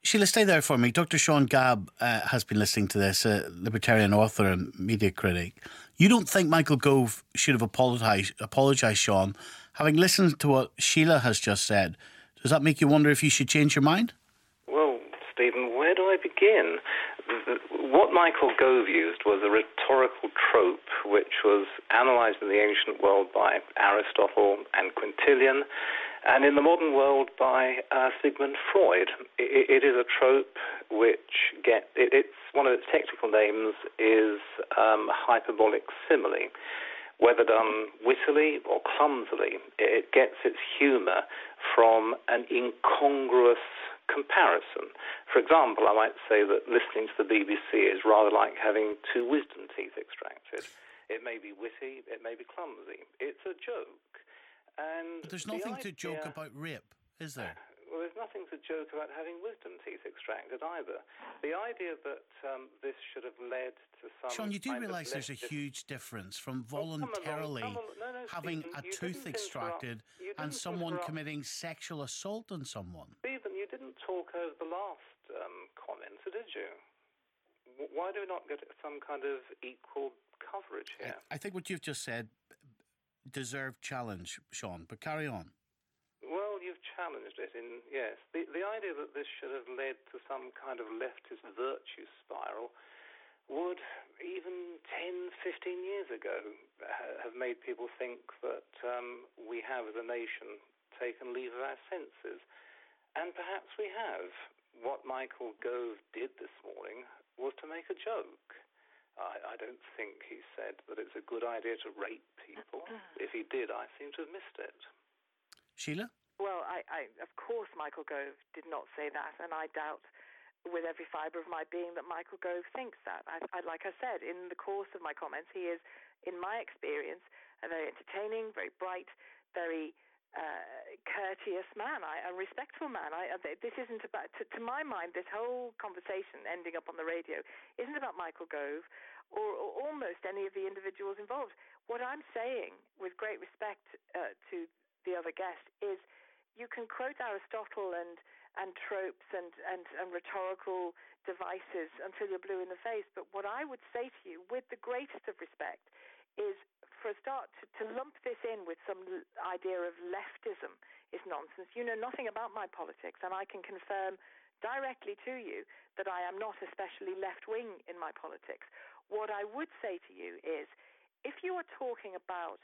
Sheila, stay there for me. Dr. Sean Gabb has been listening to this, a libertarian author and media critic. You don't think Michael Gove should have apologised, Sean? Having listened to what Sheila has just said, does that make you wonder if you should change your mind? Well, Stephen, where do I begin? What Michael Gove used was a rhetorical trope which was analysed in the ancient world by Aristotle and Quintilian, and in the modern world by Sigmund Freud. It is a trope which it's one of its technical names is hyperbolic simile. Whether done wittily or clumsily, it gets its humour from an incongruous comparison. For example, I might say that listening to the BBC is rather like having two wisdom teeth extracted. It may be witty, it may be clumsy. It's a joke. But there's nothing to joke about rape, is there? Well, there's nothing to joke about having wisdom teeth extracted either. The idea that this should have led to some... Sean, you do realise there's a huge difference from voluntarily having a tooth extracted and someone committing sexual assault on someone. Stephen, you didn't talk over the last comment, did you? Why do we not get some kind of equal coverage here? I think what you've just said deserved challenge, Sean, but carry on. Well, you've challenged it yes. The idea that this should have led to some kind of leftist virtue spiral would, even 10, 15 years ago, have made people think that we have, as a nation, taken leave of our senses. And perhaps we have. What Michael Gove did this morning was to make a joke. I don't think he said that it's a good idea to rape people. If he did, I seem to have missed it. Sheila? Well, of course Michael Gove did not say that, and I doubt with every fibre of my being that Michael Gove thinks that. Like I said, in the course of my comments, he is, in my experience, a very entertaining, very bright, very courteous man, a respectful man. This isn't about, to my mind, this whole conversation ending up on the radio isn't about Michael Gove or almost any of the individuals involved. What I'm saying, with great respect to the other guest, is you can quote Aristotle and tropes and rhetorical devices until you're blue in the face, but what I would say to you, with the greatest of respect, is, for a start, to lump this in with some idea of leftism is nonsense. You know nothing about my politics, and I can confirm directly to you that I am not especially left-wing in my politics. What I would say to you is, if you are talking about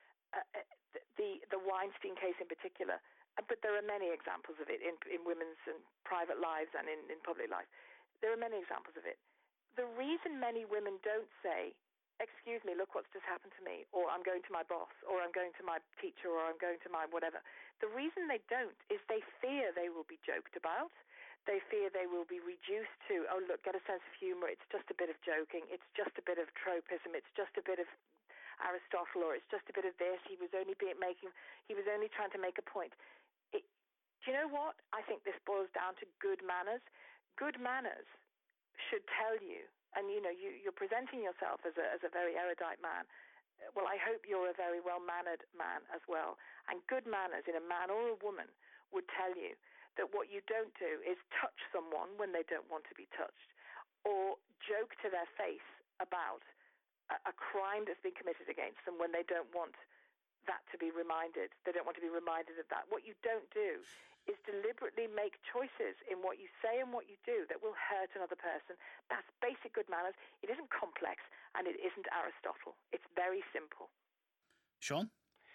the Weinstein case in particular, but there are many examples of it in women's and private lives and in public life, there are many examples of it. The reason many women don't say, excuse me, look what's just happened to me, or I'm going to my boss, or I'm going to my teacher, or I'm going to my whatever. The reason they don't is they fear they will be joked about. They fear they will be reduced to, oh, look, get a sense of humour, it's just a bit of joking, it's just a bit of tropism, it's just a bit of Aristotle, or it's just a bit of this, he was only trying to make a point. Do you know what? I think this boils down to good manners. Good manners should tell you, and you're presenting yourself as a very erudite man. Well, I hope you're a very well-mannered man as well. And good manners in a man or a woman would tell you that what you don't do is touch someone when they don't want to be touched, or joke to their face about a crime that's been committed against them when they don't want that to be reminded. They don't want to be reminded of that. What you don't do is deliberately make choices in what you say and what you do that will hurt another person. That's basic good manners. It isn't complex, and it isn't Aristotle. It's very simple. Sean?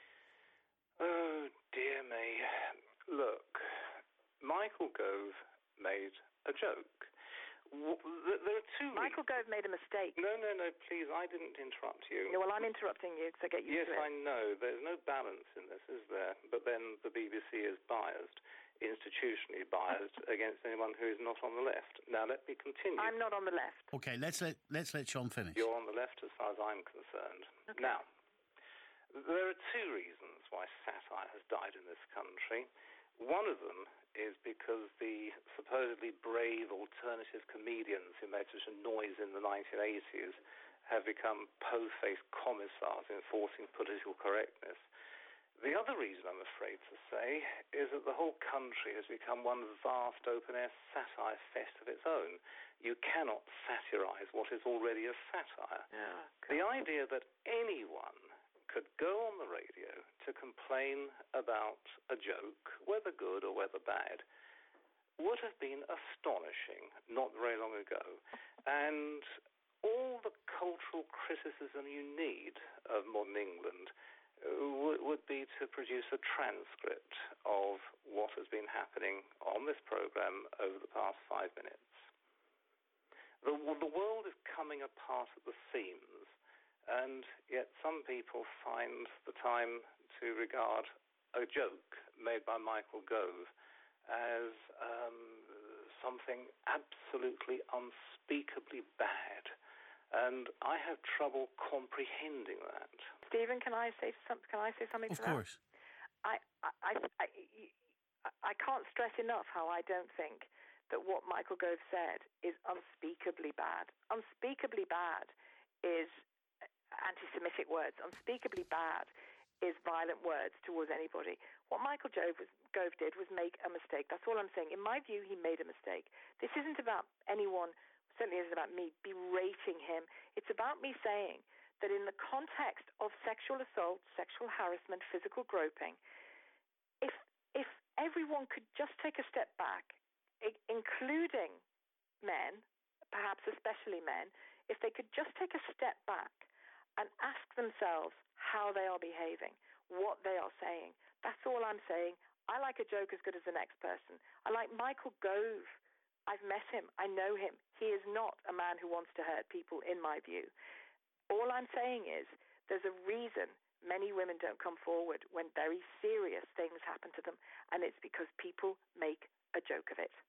Oh, dear me. Look, Michael Gove made a joke. There are two Michael Gove made a mistake. No, please, I didn't interrupt you. No, well, I'm interrupting you because I get used to it. Yes, I know. There's no balance in this, is there? But then the BBC is biased, institutionally biased, against anyone who is not on the left. Now, let me continue. I'm not on the left. Okay, let's let Sean finish. You're on the left as far as I'm concerned. Okay. Now, there are two reasons why satire has died in this country. One of them is because the supposedly brave alternative comedians who made such a noise in the 1980s have become po-faced commissars enforcing political correctness. The other reason, I'm afraid to say, is that the whole country has become one vast open-air satire fest of its own. You cannot satirize what is already a satire. Oh, the idea that anyone could go on the radio to complain about a joke, whether good or whether bad, would have been astonishing not very long ago. And all the cultural criticism you need of modern England would be to produce a transcript of what has been happening on this programme over the past 5 minutes. The world is coming apart at the seams, and yet some people find the time to regard a joke made by Michael Gove as something absolutely unspeakably bad. And I have trouble comprehending that. Stephen, can I say something to that? Of course. I can't stress enough how I don't think that what Michael Gove said is unspeakably bad. Unspeakably bad is anti-Semitic words. Unspeakably bad is violent words towards anybody. What Michael Gove did was make a mistake. That's all I'm saying. In my view, he made a mistake. This isn't about anyone, certainly isn't about me berating him. It's about me saying that in the context of sexual assault, sexual harassment, physical groping, if everyone could just take a step back, including men, perhaps especially men, if they could just take a step back and ask themselves how they are behaving, what they are saying. That's all I'm saying. I like a joke as good as the next person. I like Michael Gove. I've met him. I know him. He is not a man who wants to hurt people, in my view. All I'm saying is there's a reason many women don't come forward when very serious things happen to them, and it's because people make a joke of it.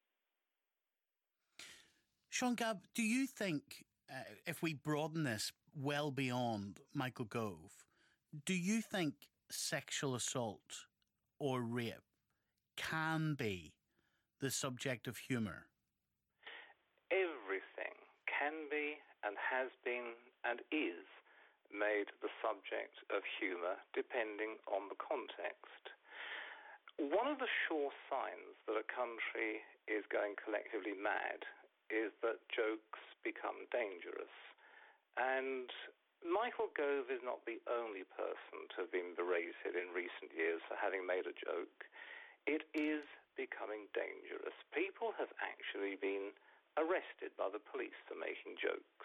Sean Gabb, do you think, if we broaden this well beyond Michael Gove, do you think sexual assault or rape can be the subject of humour? Everything can be and has been and is made the subject of humour, depending on the context. One of the sure signs that a country is going collectively mad is that jokes become dangerous. And Michael Gove is not the only person to have been berated in recent years for having made a joke. It is becoming dangerous. People have actually been arrested by the police for making jokes.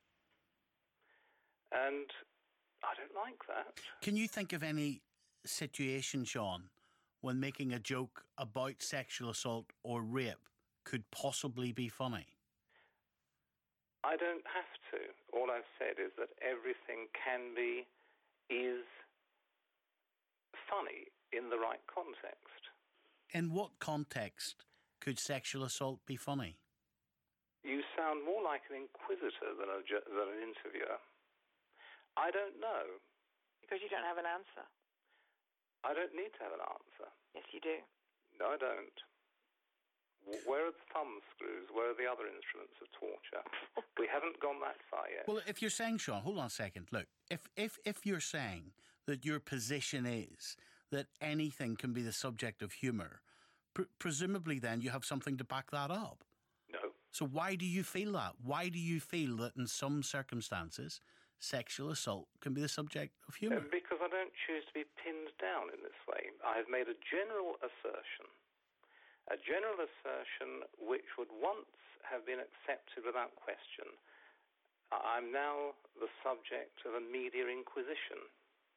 And I don't like that. Can you think of any situation, Sean, when making a joke about sexual assault or rape could possibly be funny? I don't have to. All I've said is that everything is funny in the right context. In what context could sexual assault be funny? You sound more like an inquisitor than an interviewer. I don't know. Because you don't have an answer. I don't need to have an answer. Yes, you do. No, I don't. Where are the thumb screws? Where are the other instruments of torture? We haven't gone that far yet. Well, if you're saying, Sean, hold on a second. Look, if you're saying that your position is that anything can be the subject of humour, presumably then you have something to back that up. No. So why do you feel that? Why do you feel that in some circumstances sexual assault can be the subject of humour? Because I don't choose to be pinned down in this way. I have made a general assertion which would once have been accepted without question. I'm now the subject of a media inquisition.